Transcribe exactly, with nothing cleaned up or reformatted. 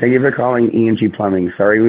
Thank you for calling E and G Plumbing. Sorry